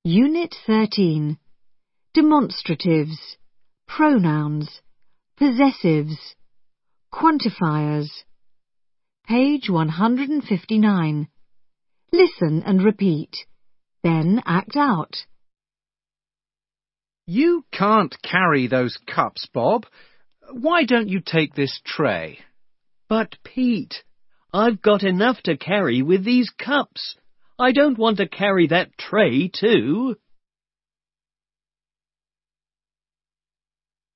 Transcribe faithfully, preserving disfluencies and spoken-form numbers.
Unit thirteen. Demonstratives, pronouns, possessives, quantifiers. Page one hundred fifty-nine. Listen and repeat. Then act out. You can't carry those cups, Bob. Why don't you take this tray? But, Pete, I've got enough to carry with these cups. I don't want to carry that tray too.